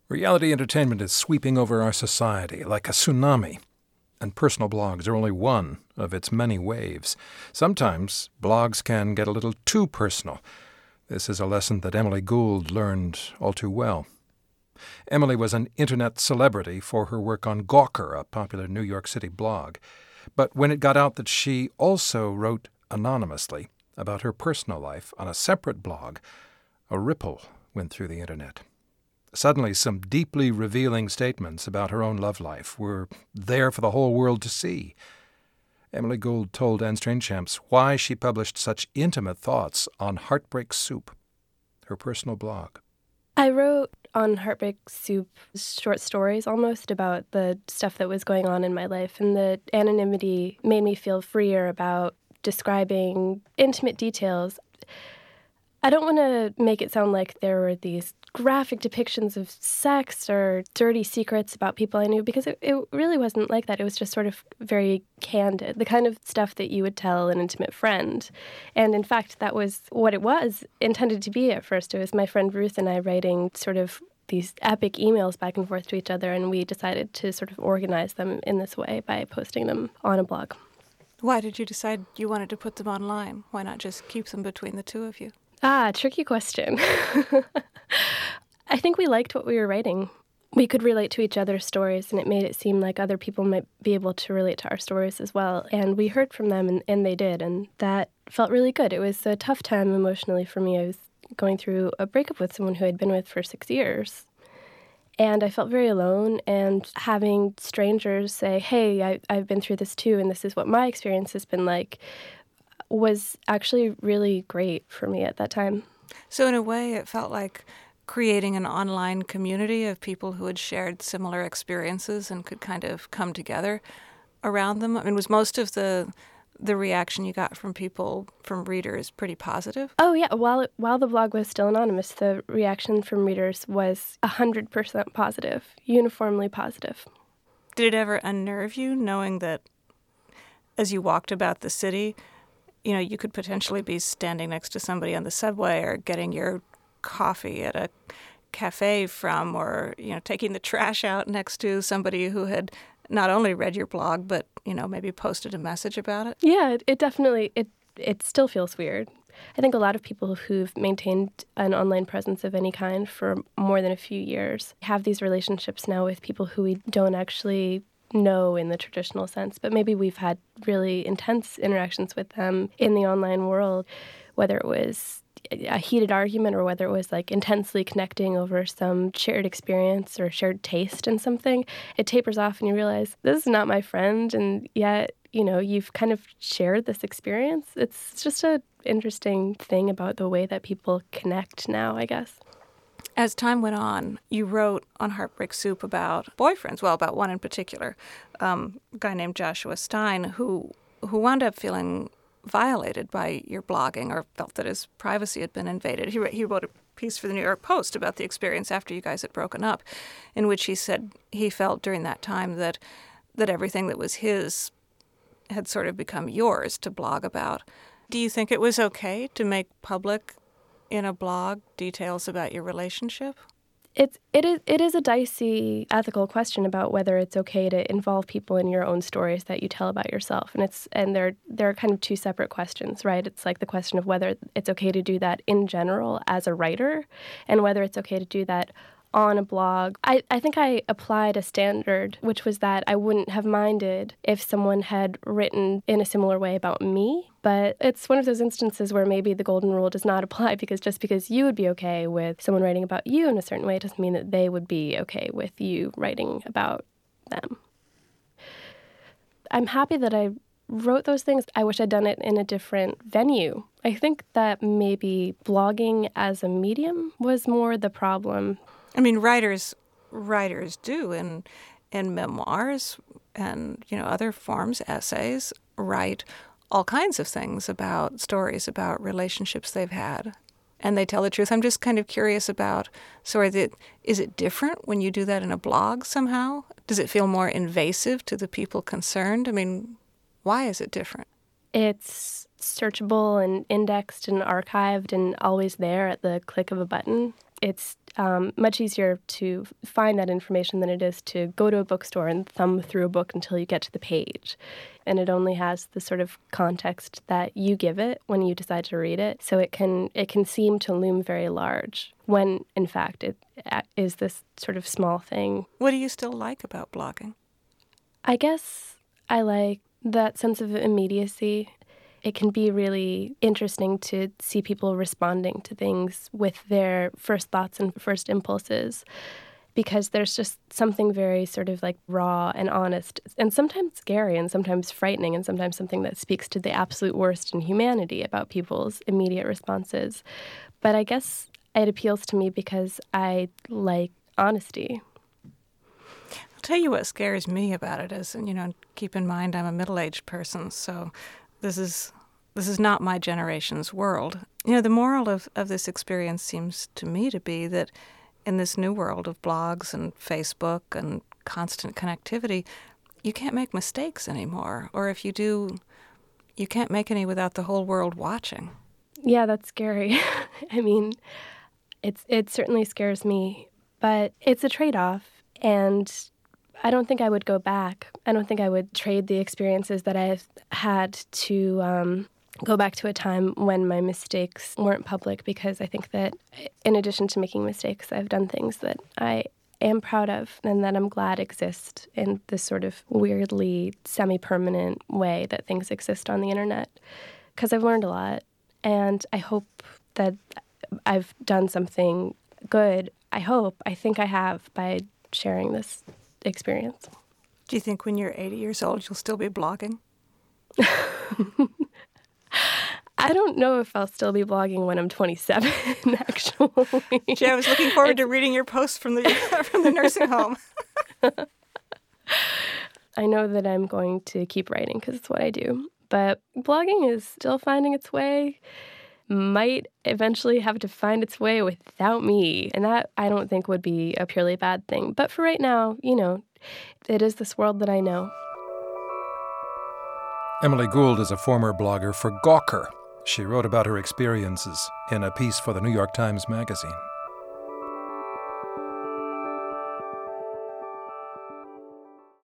Reality entertainment is sweeping over our society like a tsunami, and personal blogs are only one of its many waves. Sometimes blogs can get a little too personal. This is a lesson that Emily Gould learned all too well. Emily was an internet celebrity for her work on Gawker, a popular New York City blog. But when it got out that she also wrote anonymously about her personal life on a separate blog, a ripple went through the internet. Suddenly, some deeply revealing statements about her own love life were there for the whole world to see. Emily Gould told Anne Strainchamps why she published such intimate thoughts on Heartbreak Soup, her personal blog. I wrote on Heartbreak Soup short stories almost about the stuff that was going on in my life, and the anonymity made me feel freer about describing intimate details. I don't want to make it sound like there were these graphic depictions of sex or dirty secrets about people I knew, because it really wasn't like that. It was just sort of very candid, the kind of stuff that you would tell an intimate friend. And in fact, that was what it was intended to be at first. It was my friend Ruth and I writing sort of these epic emails back and forth to each other, and we decided to sort of organize them in this way by posting them on a blog. Why did you decide you wanted to put them online? Why not just keep them between the two of you? Tricky question. I think we liked what we were writing. We could relate to each other's stories, and it made it seem like other people might be able to relate to our stories as well. And we heard from them, and they did, and that felt really good. It was a tough time emotionally for me. I was going through a breakup with someone who I'd been with for 6 years. And I felt very alone, and having strangers say, hey, I've been through this too, and this is what my experience has been like, was actually really great for me at that time. So in a way, it felt like creating an online community of people who had shared similar experiences and could kind of come together around them. I mean, was most of the reaction you got from people, from readers, pretty positive? Oh, yeah. While the blog was still anonymous, the reaction from readers was 100% positive, uniformly positive. Did it ever unnerve you, knowing that as you walked about the city, you know, you could potentially be standing next to somebody on the subway or getting your coffee at a cafe from, or, you know, taking the trash out next to somebody who had not only read your blog, but, you know, maybe posted a message about it? Yeah, it definitely, it still feels weird. I think a lot of people who've maintained an online presence of any kind for more than a few years have these relationships now with people who we don't actually know in the traditional sense, but maybe we've had really intense interactions with them in the online world, whether it was a heated argument or whether it was like intensely connecting over some shared experience or shared taste in something. It tapers off and you realize, this is not my friend, and yet, you know, you've kind of shared this experience. It's just an interesting thing about the way that people connect now, I guess. As time went on, you wrote on Heartbreak Soup about boyfriends, well, about one in particular, a guy named Joshua Stein, who wound up feeling violated by your blogging, or felt that his privacy had been invaded. He wrote a piece for the New York Post about the experience after you guys had broken up, in which he said he felt during that time that everything that was his had sort of become yours to blog about. Do you think it was okay to make public in a blog details about your relationship? It is a dicey ethical question about whether it's okay to involve people in your own stories that you tell about yourself, and they're kind of two separate questions, right? It's like the question of whether it's okay to do that in general as a writer, and whether it's okay to do that on a blog. I think I applied a standard, which was that I wouldn't have minded if someone had written in a similar way about me. But it's one of those instances where maybe the golden rule does not apply, because just because you would be okay with someone writing about you in a certain way doesn't mean that they would be okay with you writing about them. I'm happy that I wrote those things. I wish I'd done it in a different venue. I think that maybe blogging as a medium was more the problem. I mean, writers do in memoirs and, you know, other forms, essays, write all kinds of things about stories about relationships they've had, and they tell the truth. I'm just kind of curious about, is it different when you do that in a blog somehow? Does it feel more invasive to the people concerned? I mean, why is it different? It's searchable and indexed and archived and always there at the click of a button. it's much easier to find that information than it is to go to a bookstore and thumb through a book until you get to the page. And it only has the sort of context that you give it when you decide to read it. So it can seem to loom very large when, in fact, it is this sort of small thing. What do you still like about blogging? I guess I like that sense of immediacy. It can be really interesting to see people responding to things with their first thoughts and first impulses, because there's just something very sort of like raw and honest, and sometimes scary and sometimes frightening, and sometimes something that speaks to the absolute worst in humanity about people's immediate responses. But I guess it appeals to me because I like honesty. I'll tell you what scares me about it is, keep in mind I'm a middle-aged person, so this is not my generation's world. The moral of this experience seems to me to be that in this new world of blogs and Facebook and constant connectivity, you can't make mistakes anymore. Or if you do, you can't make any without the whole world watching. Yeah, that's scary. I mean, it certainly scares me, but it's a trade-off, and I don't think I would go back. I don't think I would trade the experiences that I've had to go back to a time when my mistakes weren't public, because I think that in addition to making mistakes, I've done things that I am proud of and that I'm glad exist in this sort of weirdly semi-permanent way that things exist on the internet, because I've learned a lot, and I hope that I've done something good. I think I have by sharing this experience. Do you think when you're 80 years old, you'll still be blogging? I don't know if I'll still be blogging when I'm 27, actually. Gee, I was looking forward to reading your posts from the nursing home. I know that I'm going to keep writing because it's what I do. But blogging is still finding its way, might eventually have to find its way without me. And that, I don't think, would be a purely bad thing. But for right now, it is this world that I know. Emily Gould is a former blogger for Gawker. She wrote about her experiences in a piece for the New York Times Magazine.